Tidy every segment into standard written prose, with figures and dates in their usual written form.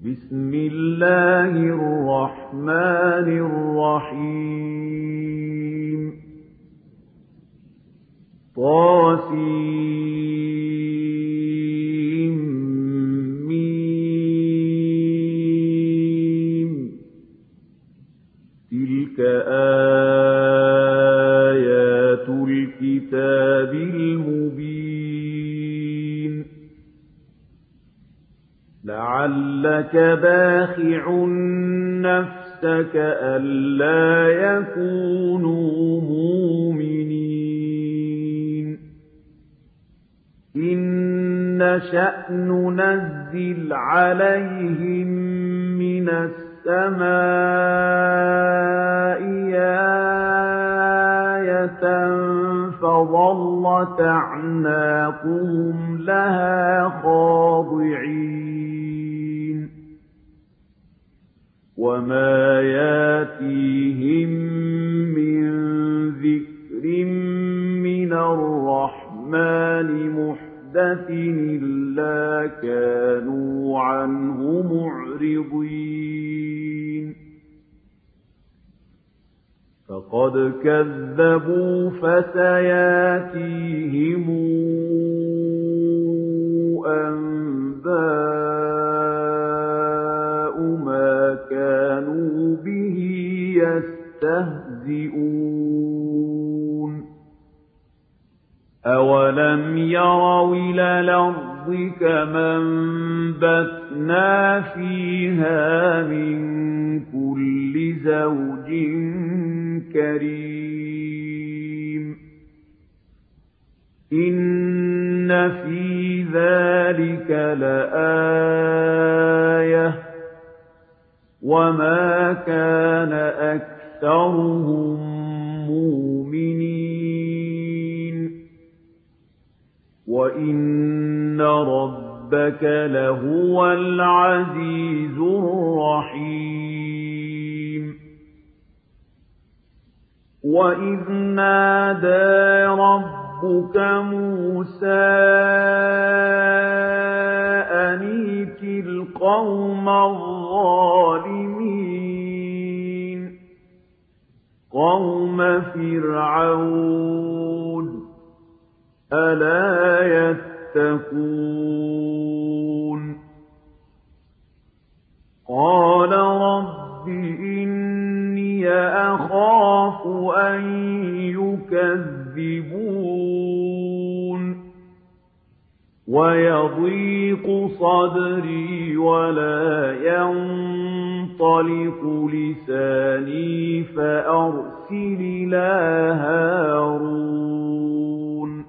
بسم الله الرحمن الرحيم طاسيم تلك آيات الكتاب المبين لعلك باخع نفسك ألا يكونوا مؤمنين إن نشأ ننزل عليهم من السماء آية فظلت أعناقهم لها خاضعين وما ياتيهم من ذكر من الرحمن محدث إلا كانوا عنه معرضين فقد كذبوا فسياتيهم أنباء ما كانوا به يستهزئون أولم يروا إلى الأرض كما أنبتنا فيها من كل زوج كريم إن في ذلك لآية وما كان أكثرهم مؤمنين وإن ربك لهو العزيز الرحيم وإذ نادى ربك موسى أن ائت القوم الظالمين قوم فرعون ألا يتقون قال رب إني أخاف أن يكذبون ويضيق صدري ولا ينطلق لساني فأرسل إلى هارون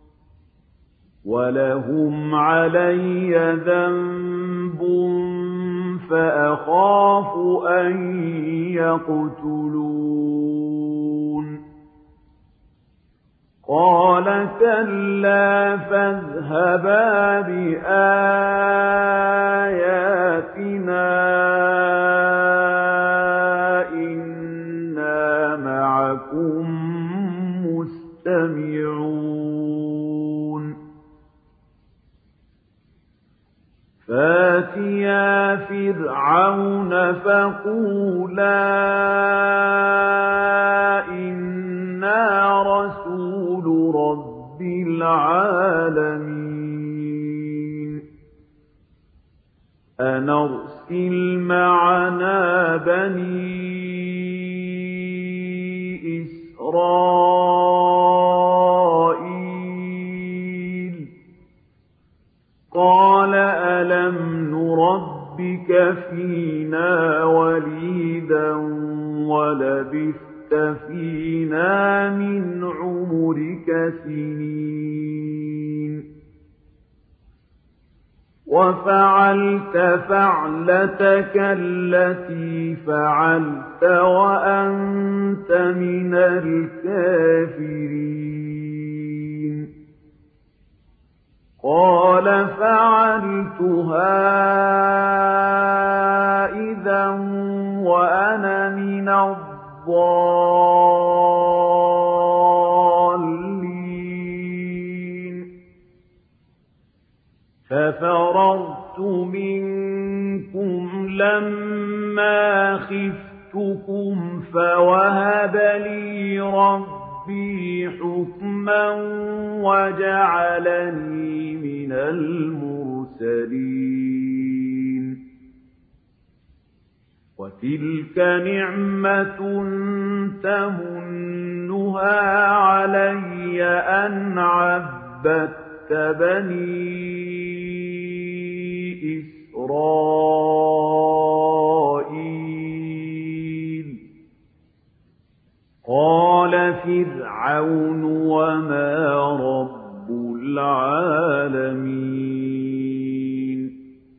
ولهم علي ذنب فأخاف أن يقتلون قال كلا فاذهبا بآياتنا إنا معكم مستمعون فاتيا فرعون فقولا إنا رسول رب العالمين أن أرسل معنا بني إسرائيل قال ألم نربك فينا وليدا ولبثت فينا من عمرك سنين وفعلت فعلتك التي فعلت وأنت من الكافرين قال فعلتها إذا وأنا من الضالين ففررت منكم لما خفتكم فوهب لي ربي حكما وجعلني من المرسلين وتلك نعمة تمنها علي أن عبدت بني إسرائيل قال فرعون وما رب العالمين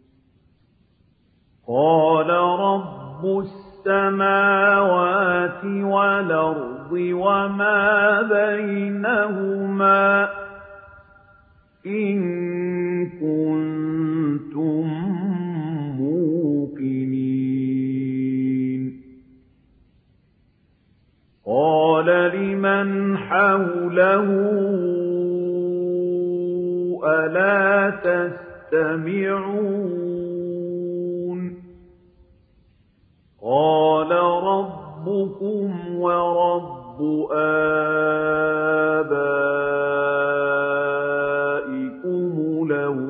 قال رب السماوات والأرض وما بينهما إن كنتم موقنين قال لمن حوله ألا تستمعون قال ربكم ورب آبائكم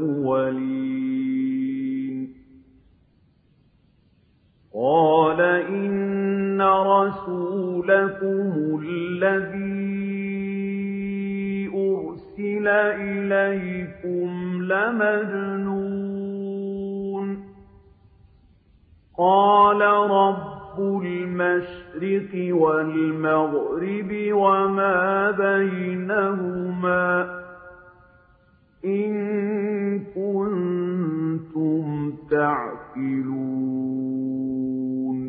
الأولين قال إن رسولكم الذي أرسل إليكم لمجنون قال رب المشرق والمغرب وما بينهما إن كنتم تعقلون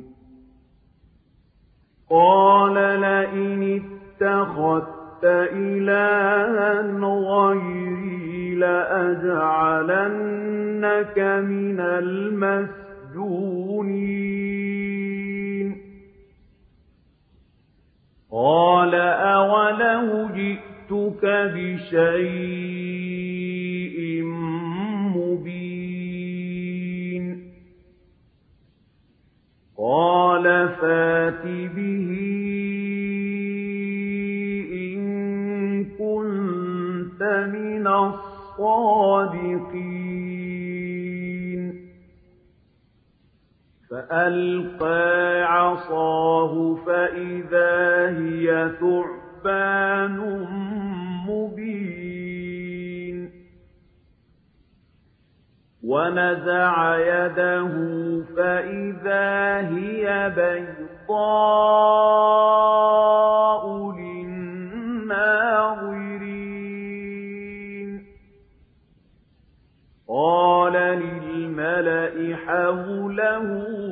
قال لئن اتخذت إلها غيري لأجعلنك من المسجونين قال أولو جئتك بشيء مبين قال فات به إن كنت من الصادقين فألقى عصاه فإذا هي ثعبان مبين ونزع يده فإذا هي بيضاء للناظرين قال للملأ حوله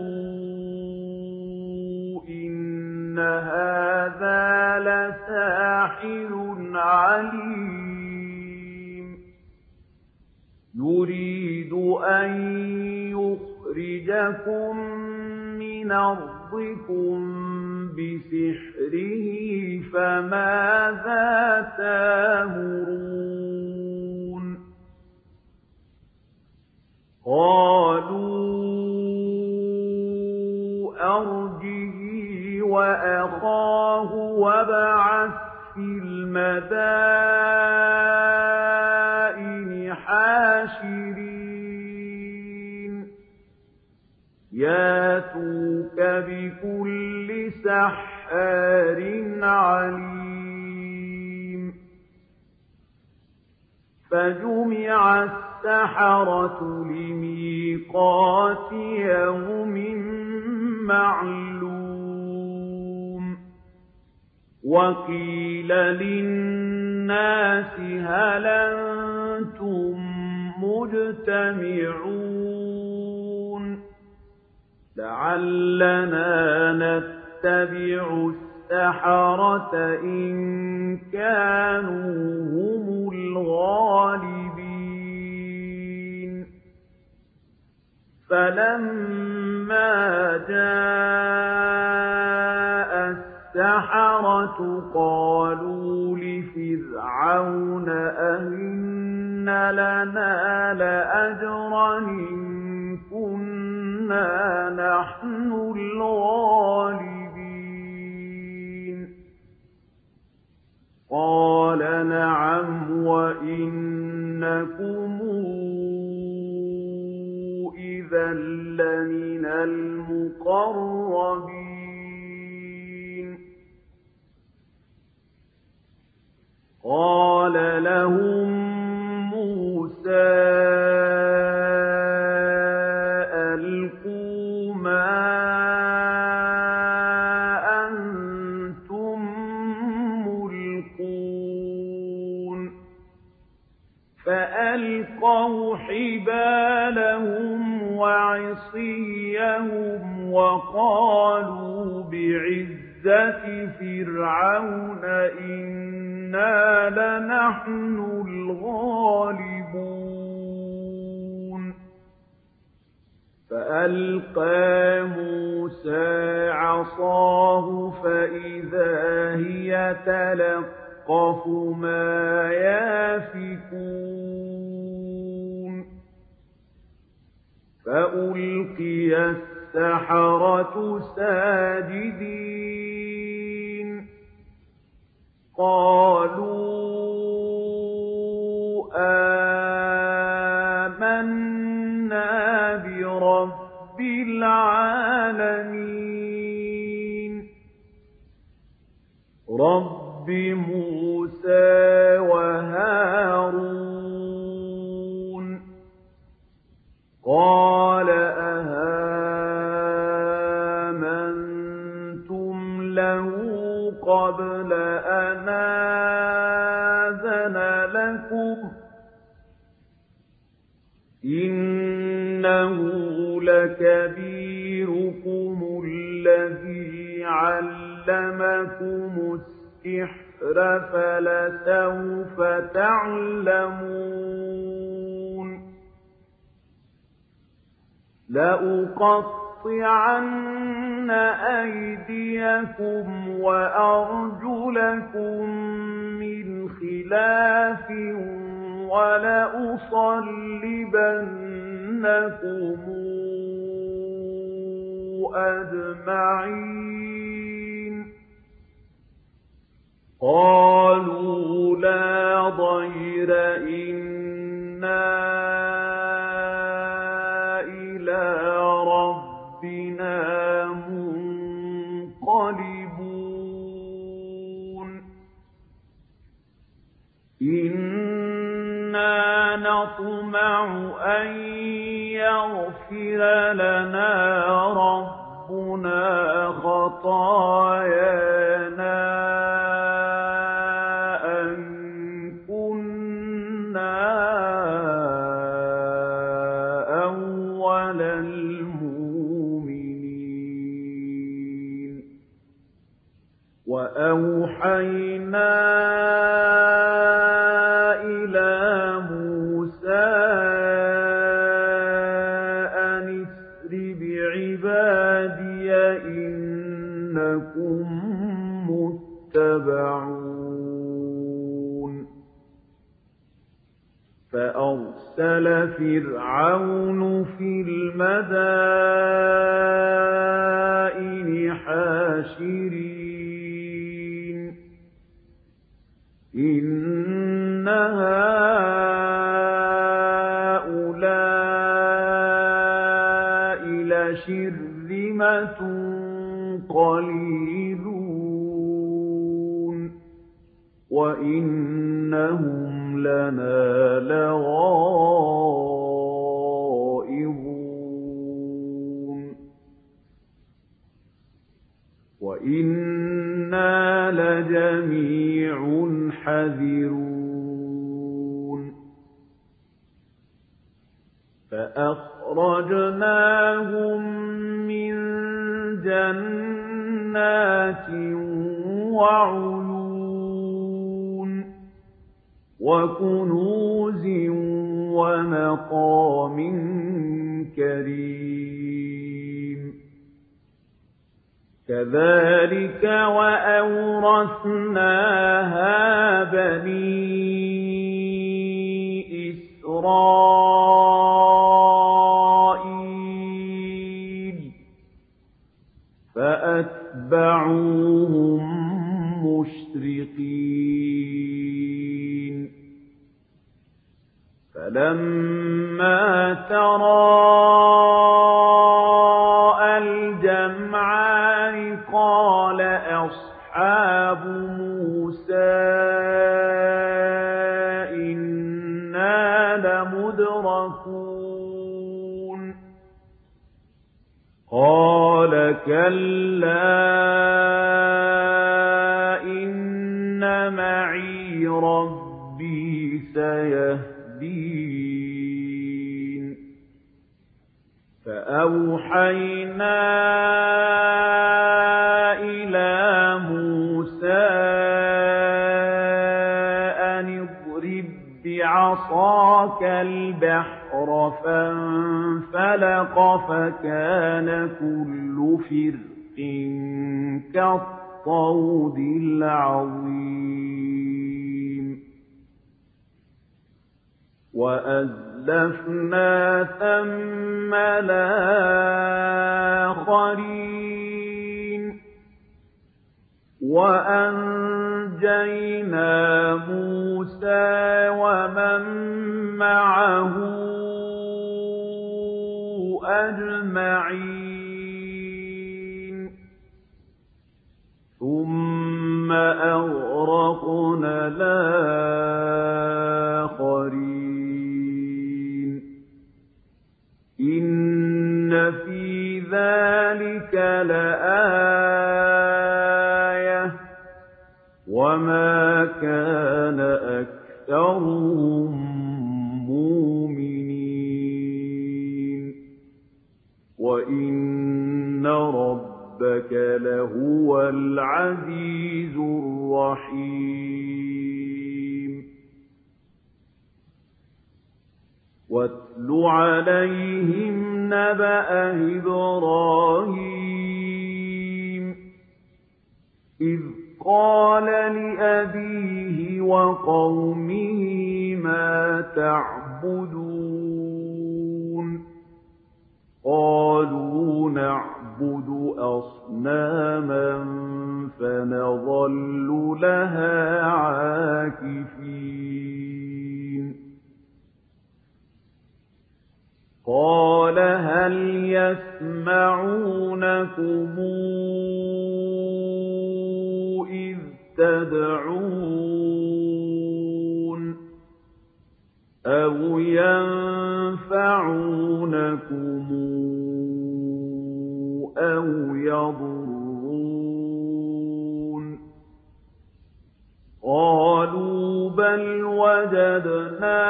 إن هذا لساحر عليم يريد أن يخرجكم من أرضكم بسحره فماذا تأمرون قالوا أرجه وأخاه وابعث في المدائن حاشرين ياتوك بكل سحار عليم فجمع السحرة لميقات يوم معلوم وقيل للناس هل أنتم مجتمعون لعلنا نتبع السحرة إن كانوا هم الغالبين فلما جاء السحرة قالوا لفرعون أئن لنا لأجرا إن كنا لَنَحْنُ الْغَالِبِينَ قَالَ نَعَمْ وَإِنَّكُمْ إِذًا لَّمِنَ الْمُقَرَّبِينَ قَالَ لَهُم مُوسَىٰ أَلْقُوا مَا أَنتُم مُّلْقُونَ فَأَلْقَوْا حِبَالَهُمْ وَعِصِيَّهُمْ وَقَالُوا بِعِزَّةِ فِرْعَوْنَ إِنَّا لَنَحْنُ الْغَالِبُونَ فَأَلْقَىٰ مُوسَىٰ عَصَاهُ فَإِذَا هِيَ تَلْقَفُ مَا يَأْفِكُونَ فَأُلْقِيَ السَّحَرَةُ سَاجِدِينَ قَالُوا آمَنَّا بِرَبِّ الْعَالَمِينَ رَبِّ مُوسَىٰ وَهَارُونَ قَالَ آمَنتُمْ لَهُ قَبْلَ أَنْ آذَنَ لَكُمْ ۖ إِنَّهُ لَكَبِيرُكُمُ الَّذِي عَلَّمَكُمُ السِّحْرَ فَلَسَوْفَ تَعْلَمُونَ لَأُقَطِّعَنَّ أَيْدِيَكُمْ وَأَرْجُلَكُم مِّنْ خِلَافٍ وَلَأُصَلِّبَنَّكُمْ أَجْمَعِينَ قَالُوا لَا ضَيْرَ إِنَّا إِلَىٰ رَبِّنَا مُنقَلِبُونَ إِنَّا نَطْمَعُ أَن يَغْفِرَ لَنَا رَبُّنَا خَطَايَانَا أَن كُنَّا أَوَّلَ الْمُؤْمِنِينَ وَأَوْحَيْنَا إِلَىٰ مُوسَىٰ أَنِ اسْرِ بِعِبَادِيَ إِنَّكُم مُّتَّبَعُونَ فَأَرْسَلَ فِرْعَوْنُ فِي الْمَدَائِنِ حَاشِرِينَ إِنَّ هَٰؤُلَاءِ لَشِرْذِمَةٌ قَلِيلُونَ وَإِنَّهُمْ لَنَا لَغَائِظُونَ وَإِنَّا لَجَمِيعٌ حَاذِرُونَ فَأَخْرَجْنَاهُم مِّن جَنَّاتٍ وَعُيُونٍ وَكُنُوزٍ وَمَقَامٍ كَرِيمٍ كَذَٰلِكَ وَأَوْرَثْنَاهَا بَنِي إِسْرَائِيلَ فأتبعوهم مشرقين فلما تراءى الجمعان قال أصحاب موسى إنا لمدركون قال كلا إن معي ربي سيهدين فأوحينا إلى موسى أن اضرب بعصاك البحر فانفلق فكان كل فرق كالطود العظيم وأزلفنا ثم الآخرين وأنجينا موسى ومن معه أجمعين ثم أغرقنا الآخرين إن في ذلك لآية وما كان أكثرهم مؤمنين وإن ربك لهو العزيز الرحيم واتل عليهم نبأ إبراهيم إذ قال لأبيه وقومه ما تعبدون قالوا نعبد أصناما فنظل لها عاكفين قال هل يسمعونكم إذ تدعون أو ينفعونكم أو يضرون قالوا بل وجدنا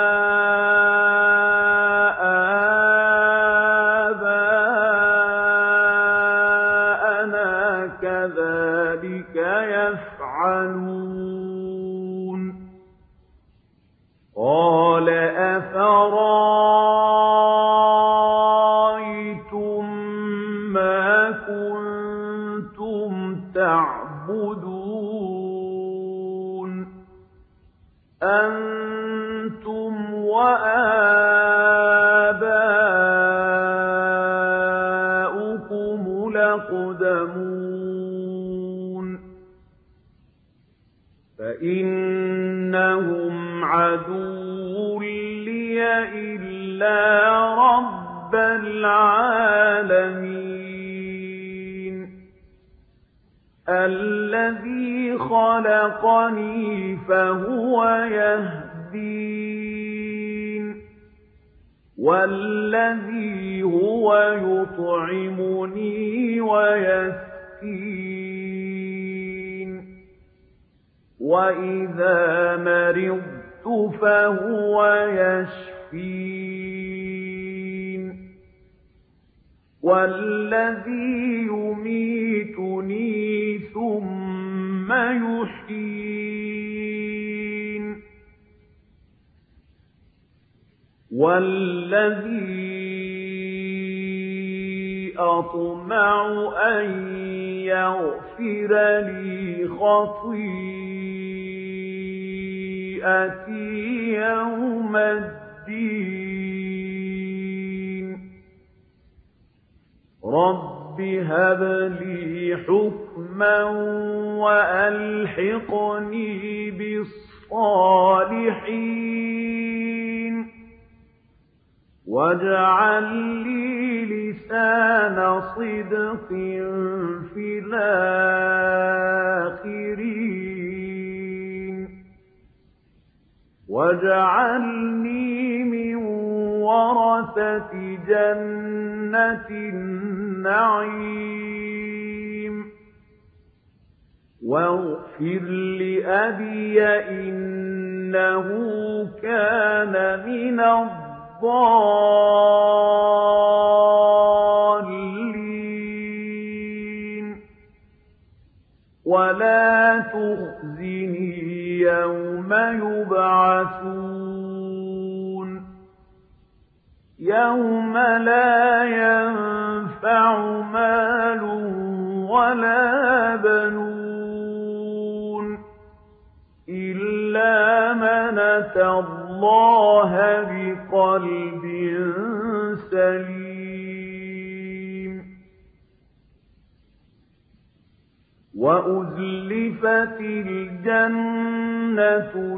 آباءنا كذلك يفعلون قال أفرأيتم ما كنتم تعبدون أنتم وآباؤكم الأقدمون فإنهم عدو لي إلا رب العالمين الذي خلقني فهو يهدين والذي هو يطعمني ويسقين وإذا مرضت فهو يشفين والذي يميتني ثم يحيين والذي أطمع أن يغفر لي خطيئتي يوم الدين رب رب هب لي حكما وألحقني بالصالحين واجعل لي لسان صدق في الآخرين واجعلني من ورثة جنة النعيم واغفر لأبي إنه كان من الضالين ولا تخزني يوم يبعثون يوم لا ينفع مال ولا بنون إلا من أتى الله بقلب سليم وأزلفت الجنة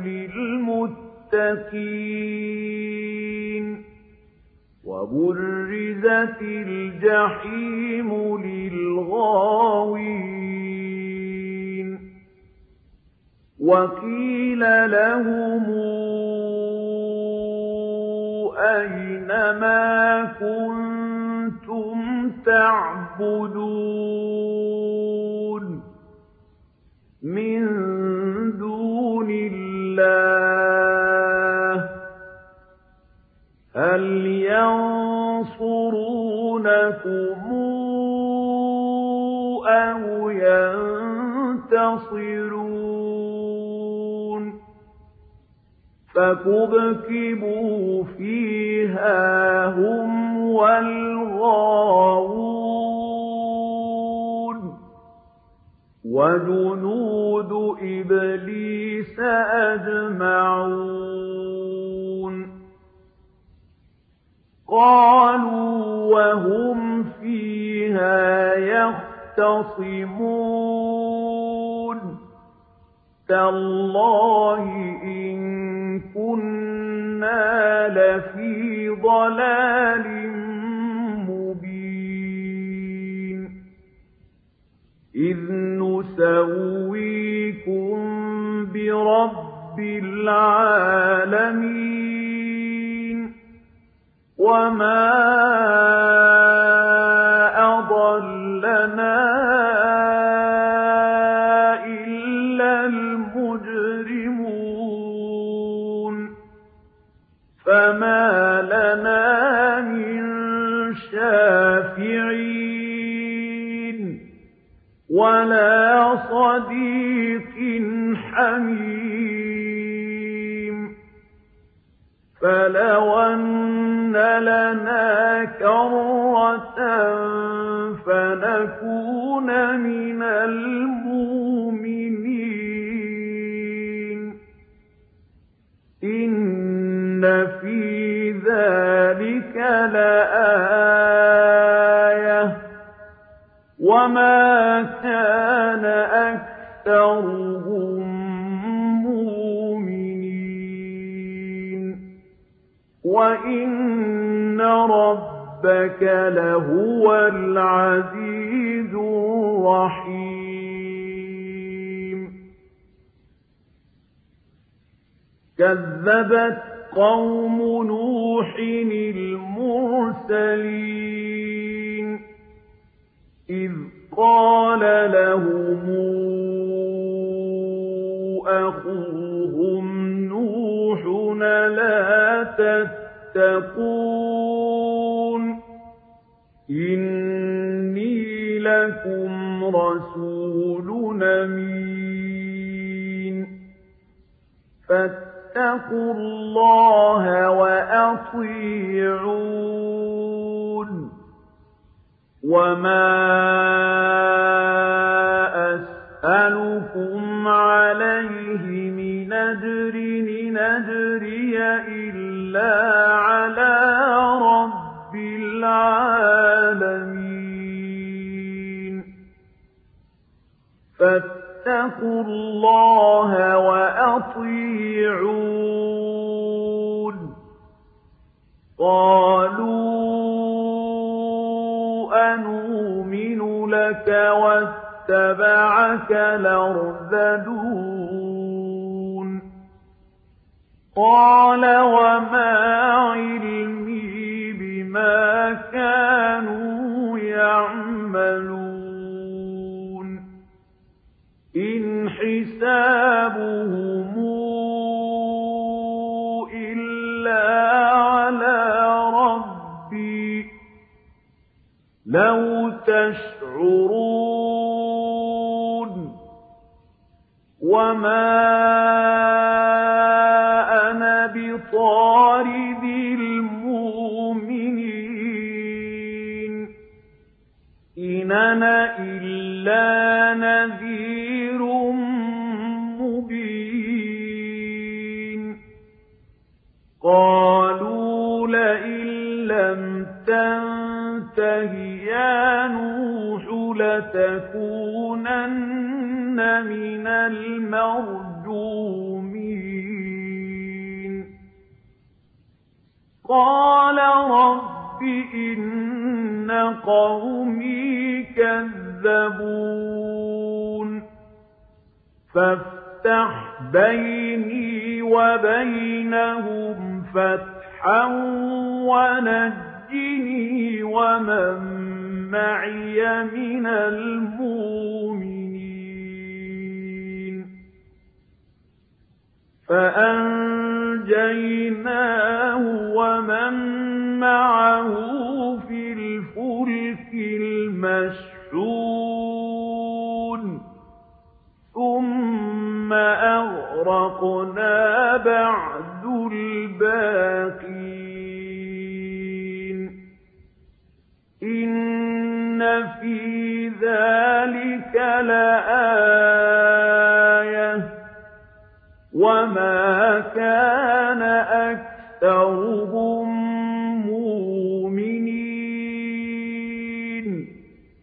للمتقين وبرزت الجحيم للغاوين وقيل لهم أين ما كنتم تعبدون من دون الله هل ينصرونكم أو ينتصرون فكبكبوا فيها هم والغاوون وجنود إبليس أجمعون قالوا وهم فيها يختصمون تالله إن كنا لفي ضلال مبين إذ نسويكم برب العالمين وما أضلنا إلا المجرمون فما لنا من شافعين ولا صديق حميم فلو أن لنا كرة فنكون من المؤمنين إن في ذلك لآية وما كان أكثرهم مؤمنين وإن ربك لهو العزيز الرحيم كذبت قوم نوح المرسلين إذ قال لهم أخوهم نوح لا تتقون إني لكم رسول أمين فاتقوا الله وأطيعون وما أسألكم عليه من أجر إن أجري إلا على رب العالمين فاتقوا اللَّهَ وَأَطِيعُونِ قَالُوا أَنُؤْمِنُ لَكَ وَاتَّبَعَكَ الْأَرْذَلُونَ قَالَ وَمَا عِلْمِي بِمَا كَانُوا يَعْمَلُونَ إِنْ حِسَابُهُمْ إِلَّا عَلَىٰ رَبِّي لَوْ تَشْعُرُونَ وَمَا أَنَا بِطَارِدِ الْمُؤْمِنِينَ إِنْ أَنَا إِلَّا نَذِيرٌ مُّبِينٌ قَالُوا لَئِن لَّمْ تَنتَهِ يَا نُوحُ لَتَكُونَنَّ مِنَ الْمَرْجُومِينَ قَالَ رَبِّ إِنَّ قَوْمِي كَذَّبُونِ فافتح بيني وبينهم فتحا ونجني ومن معي من المؤمنين فأنجيناه ومن معه في الفلك المشحون ثم أغرقنا بعد الباقين إن في ذلك لآية وما كان أكثرهم مؤمنين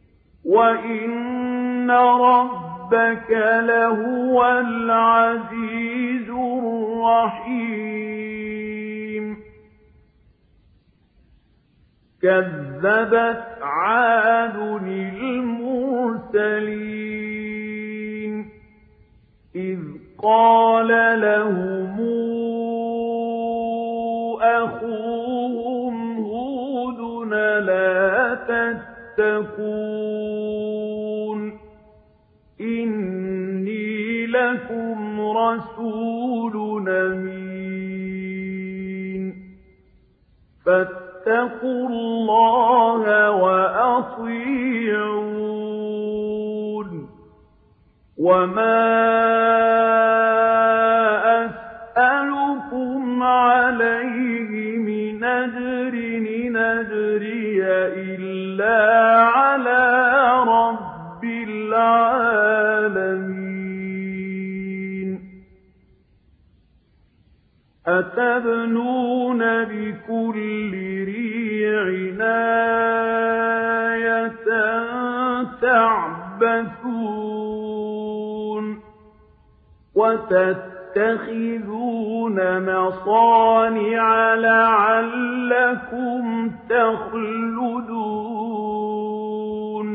وإن ربك لهو العزيز الرحيم كذبت عاد المرسلين إذ قال لهم أخوهم هود لا تتقون إني لكم رسول أمين فاتقوا الله وأطيعون وما أسألكم عليه من أجر إن أجري إلا على رب العالمين أتبنون بكل ريع آية تعبثون وتتخذون مصانع لعلكم تخلدون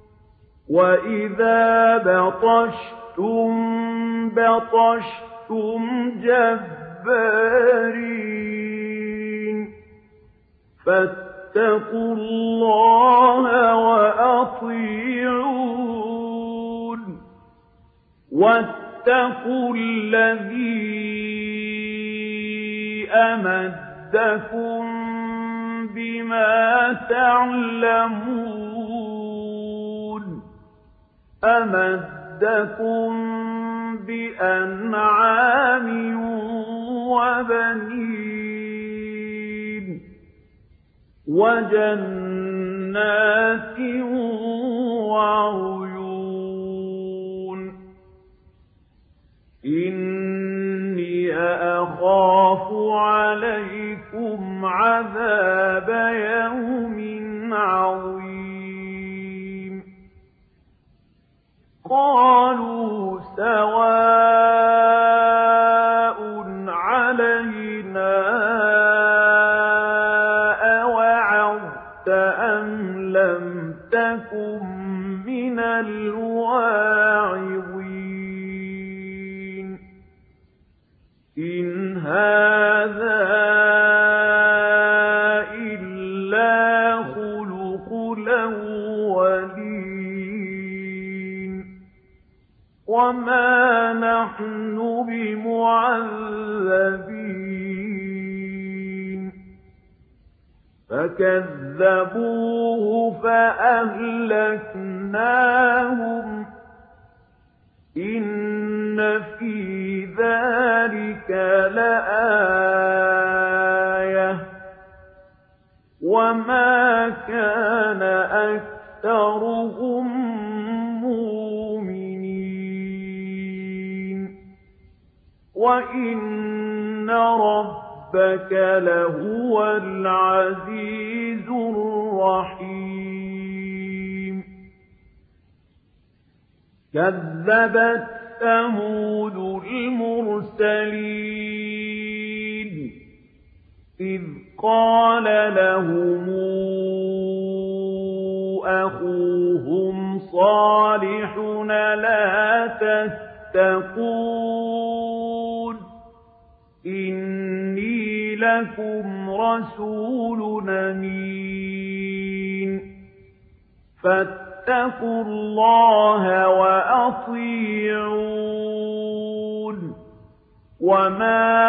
وإذا بطشتم بطشتم جبارين فاتقوا الله وأطيعون واتقوا الذي أمدكم بما تعلمون أمدكم بأنعام وبنين وجنات وعيون إني أخاف عليكم عذاب يوم عظيم قالوا لَمْ تَكُن مِّنَ الْوَاعِظِينَ إِنْ هَٰذَا إِلَّا خُلُقُ الْأَوَّلِينَ وَمَا نَحْنُ بِمُعَذَّبِينَ فَكَذَّبُوهُ فَأَهْلَكْنَاهُمْ إِنَّ فِي ذَٰلِكَ لَآيَةً وَمَا كَانَ أَكْثَرُهُم مُّؤْمِنِينَ وَإِنَّ رَبَّكَ لَهُوَ الْعَزِيزُ الرَّحِيمُ كَذَّبَتْ ثَمُودُ الْمُرْسَلِينَ إِذْ قَالَ لَهُمْ أَخُوهُمْ صَالِحٌ أَلَا تَتَّقُونَ إِنِّي لَكُمْ رَسُولٌ أَمِينٌ فَاتَّقُوا اللَّهَ وَأَطِيعُونِ وَمَا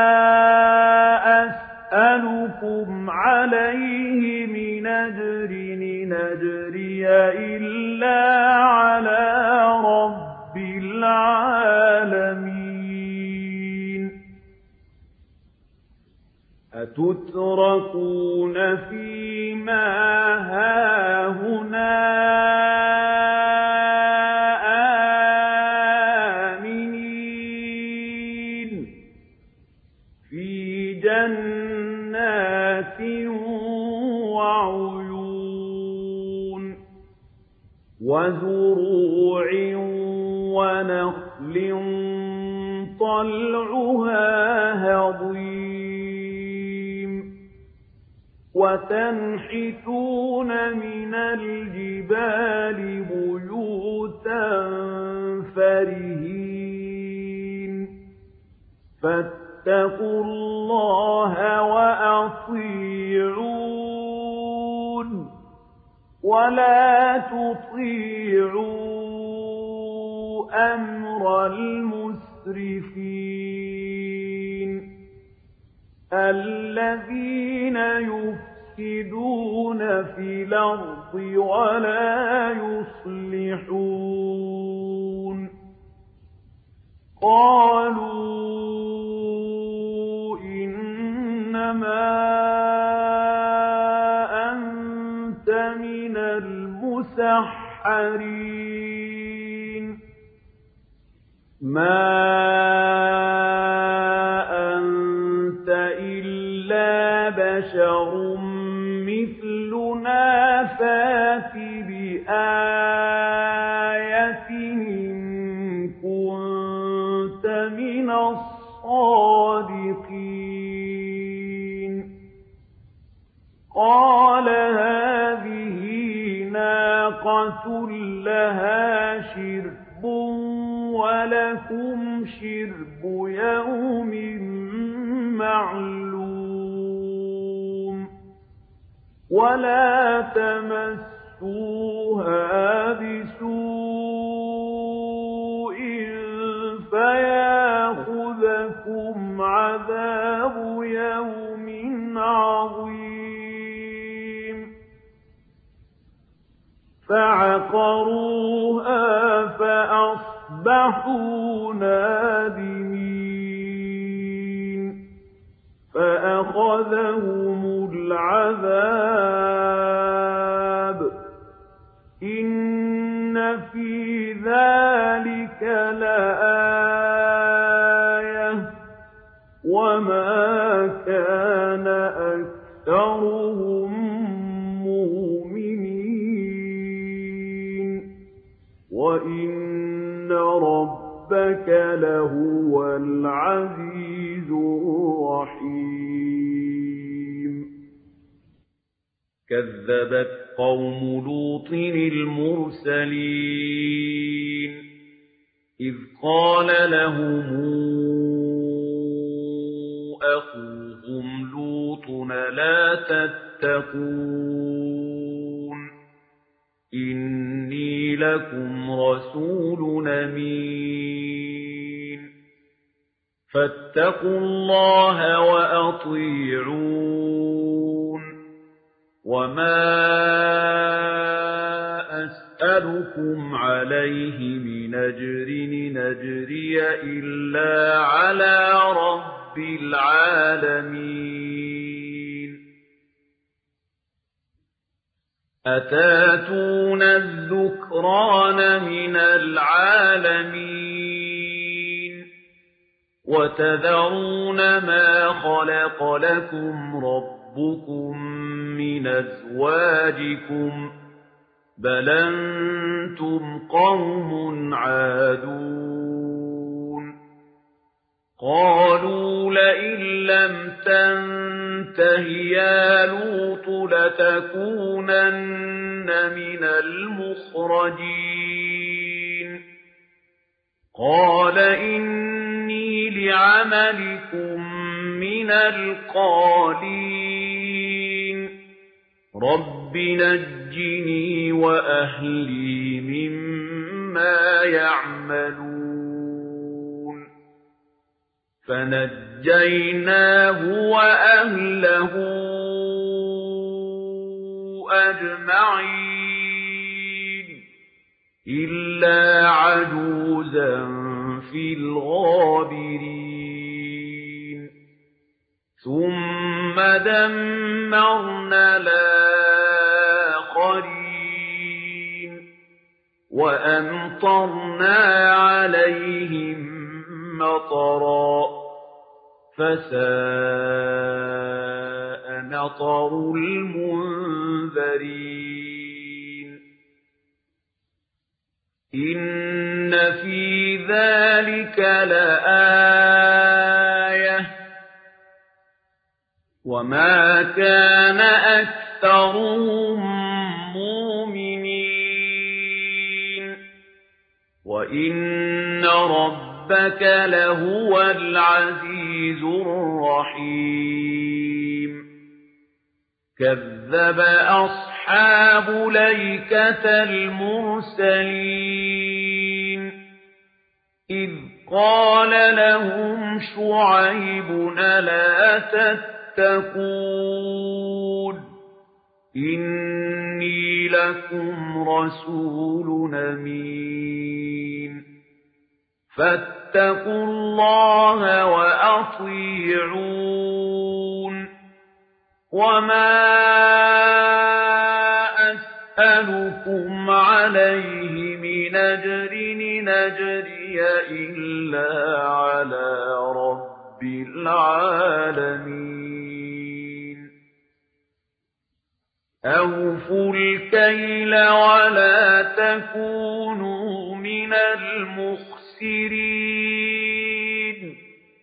أَسْأَلُكُمْ عَلَيْهِ مِنْ أَجْرٍ إِنْ أَجْرِيَ إِلَّا عَلَىٰ رَبِّ الْعَالَمِينَ أَتُتْرَكُونَ فِي مَا هَاهُنَا آمِنِينَ فِي جَنَّاتٍ وَعُيُونٍ وَزُرُوعٍ وَنَخْلٍ طَلْعُهَا هَضِيمٌ وَتَنْحِتُونَ مِنَ الْجِبَالِ بُيُوتًا فَارِهِينَ فَاتَّقُوا اللَّهَ وَأَطِيعُونِ وَلَا تُطِيعُوا أَمْرَ الْمُسْرِفِينَ الَّذِينَ يُفْسِدُونَ فِي الْأَرْضِ وَلَا يُصْلِحُونَ قَالُوا إِنَّمَا أَنتَ مِنَ الْمُسَحَّرِينَ مَا أَنتَ إِلَّا بَشَرٌ مِّثْلُنَا فَأْتِ بِآيَةٍ إِن كُنتَ مِنَ الصَّادِقِينَ قَالَ هَٰذِهِ نَاقَةٌ لَّهَا شِرْبٌ وَلَكُمْ شِرْبُ يَوْمٍ مَّعْلُومٍ وَلَا تَمَسُّوهَا بِسُوءٍ فَيَأْخُذَكُمْ عَذَابُ يَوْمٍ عَظِيمٍ فَعَقَرُوهَا فَأَصْبَحُوا نَادِمِينَ فَأَخَذَهُمُ الْعَذَابُ إِنَّ فِي ذَٰلِكَ لَآيَةً وَمَا كَانَ أَكْثَرُهُم مُّؤْمِنِينَ وَإِنَّ رَبَّكَ لَهُوَ الْعَزِيزُ الرَّحِيمُ كَذَّبَتْ قوم لوط المرسلين إذ قال لهم أخوهم لوط لا تتقون إني لكم رسول أمين فاتقوا الله وأطيعون وما أسألكم عليه من أجر نجري إلا على رب العالمين أتاتون الذكران من العالمين وتذرون ما خلق لكم ربكم من أزواجكم بل أنتم قوم عادون قالوا لئن لم تنته يا لوط لتكونن من المخرجين قال إني لعملكم من القالين رب نجني وأهلي مما يعملون فنجيناه وأهله أجمعين إلا عجوزا في الغابرين ثم دمرنا الآخرين وأمطرنا عليهم مطرا فساء مطر المنذرين إن في ذلك لآية وما كان أكثرهم مؤمنين وإن ربك لهو العزيز الرحيم كذب أصحاب الأيكة المرسلين إذ قال لهم شعيب ألا تتقون إني لكم رسول أمين فاتقوا الله وأطيعون وما أسألكم عليه من أجر نجري إلا على رب العالمين أوفوا الكيل ولا تكونوا من المخسرين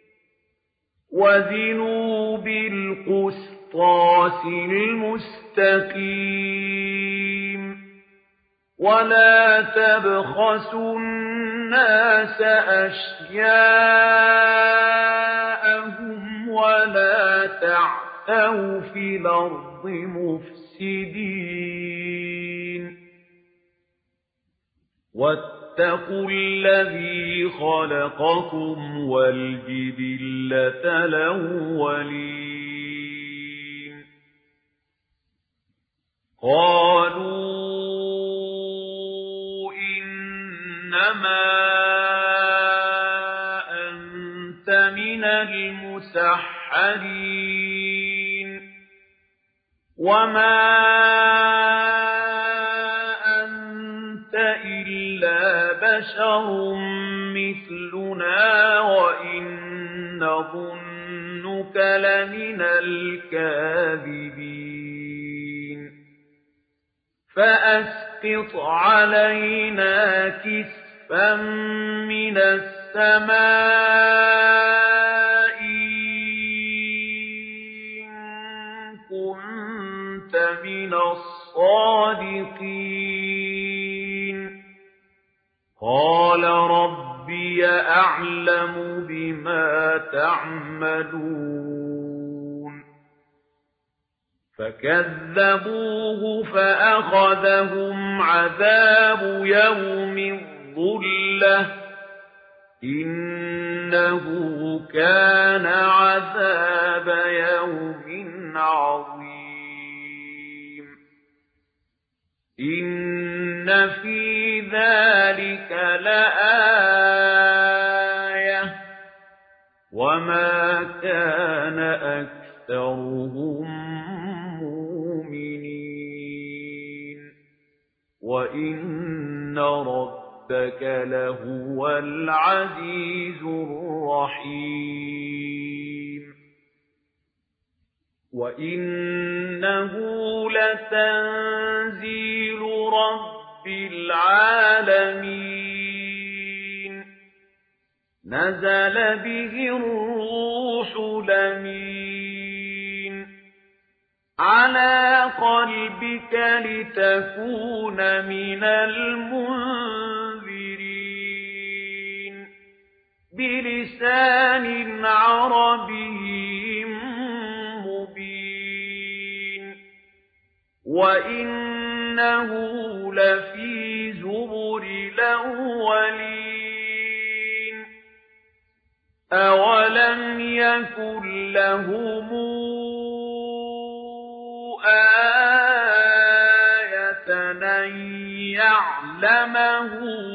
وزنوا بالقسطاس المستقيم ولا تبخسوا الناس أشياءهم ولا تعثوا في الأرض مفسدين واتقوا الذي خلقكم والجبلة الأولين قالوا إنما أنت من المسحرين وما أنت إلا بشر مثلنا وإن نظنك لمن الكاذبين فأسقط علينا كسفا من السماء إن كنت من الصالحين الصادقين قال ربي أعلم بما تعملون فكذبوه فأخذهم عذاب يوم الظلة إنه كان عذاب يوم عظيم إن في ذلك لآية وما كان أكثرهم مؤمنين وإن ربك لهو العزيز الرحيم وإنه لتنزيل رب العالمين نزل به الروح الأمين على قلبك لتكون من المنذرين بلسان عربي مبين وإنه لفي زبر الأولين أولم يكن لهم آية أن يعلمه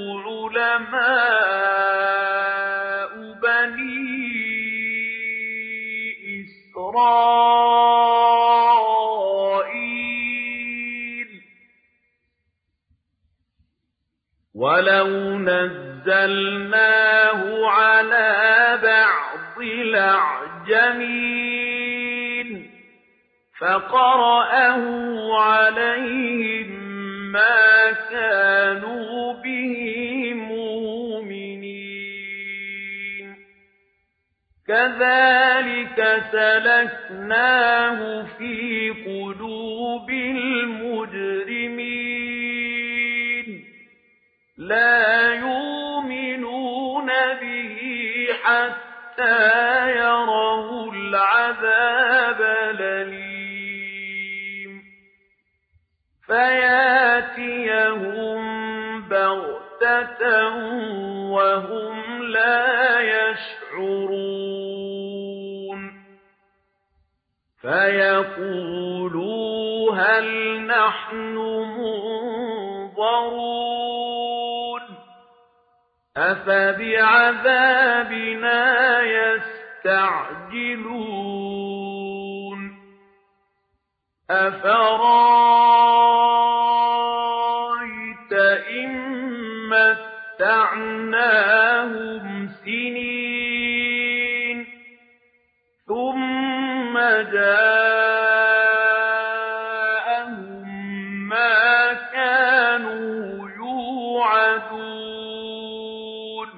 علماء بني إسرائيل ولو نزلناه على بعض الأعجمين فقرأه عليهم ما كانوا به مؤمنين كذلك سلكناه في قلوب المجرمين لا يؤمنون به حتى يروا العذاب الأليم فياتيهم بغتة وهم لا يشعرون فيقولوا هل نحن منظرون أفبعذابنا يستعجلون أفرايت إن متعناهم سنين ثم جاءهم ما كانوا يوعدون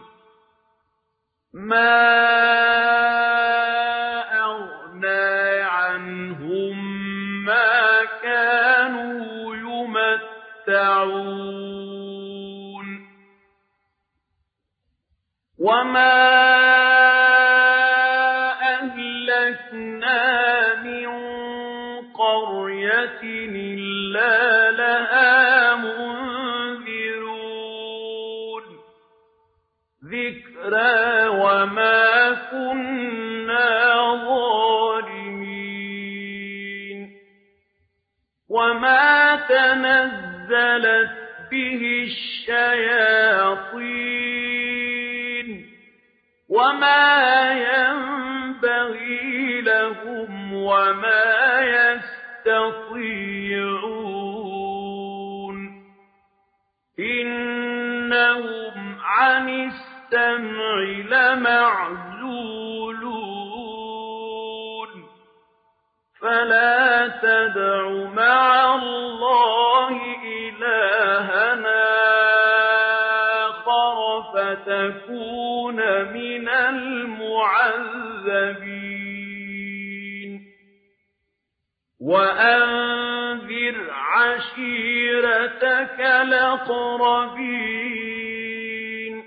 ما أغنى عنهم ما كانوا يمتعون وما أهلكنا من قرية إلا لها منذرون ذكرى وما كنا ظالمين وما تنزلت به الشياطين وما ينبغي لهم وما يستطيعون إنهم عن السمع لمعزولون فلا تدع مع الله إلهنا آخر فتكون من المعذبين وأنذر عشيرتك لك الأقربين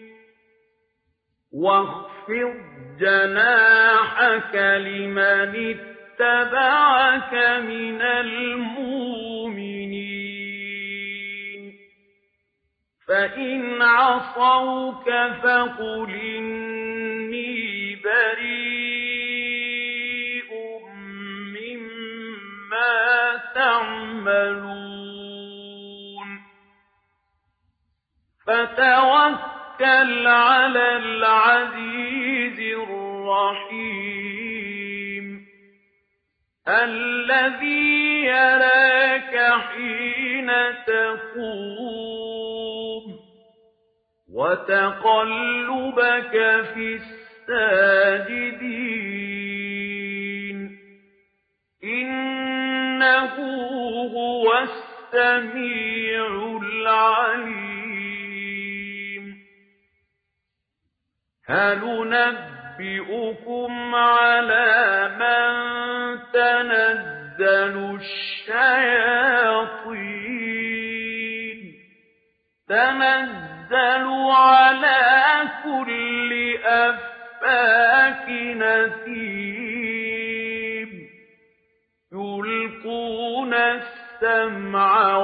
واخفض جناحك لمن اتبعك من المؤمنين فإن عصوك فقل إني بريء مما تعملون فتوكل على العزيز الرحيم الذي يراك حين تقوم وتقلبك في الساجدين إنه هو السميع العليم هل ننبئكم على من تنزل الشياطين تنزل على كل أفاك نثيم يلقون السمع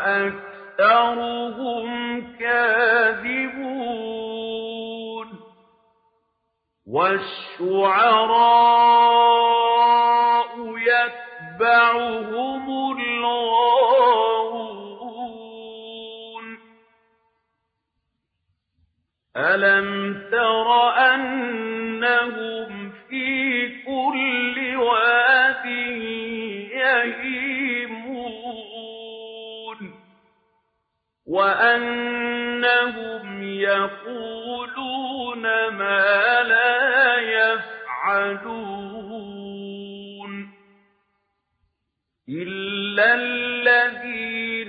وأكثرهم كاذبون والشعراء يتبعهم الغاوون ألم تر أنهم في كل واد يهيمون وأنهم يقولون ما لا يفعلون إلا الذين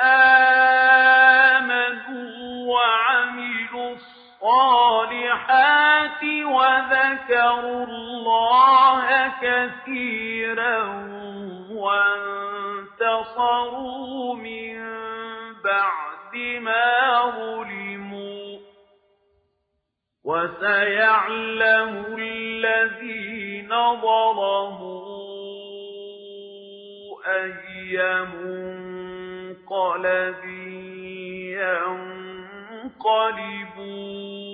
آمنوا وعملوا الصالحات وذكروا الله كثيرا وانتصروا من بعد ما ظلموا وسيعلم الذين ظلموا أي منقلب ينقلبون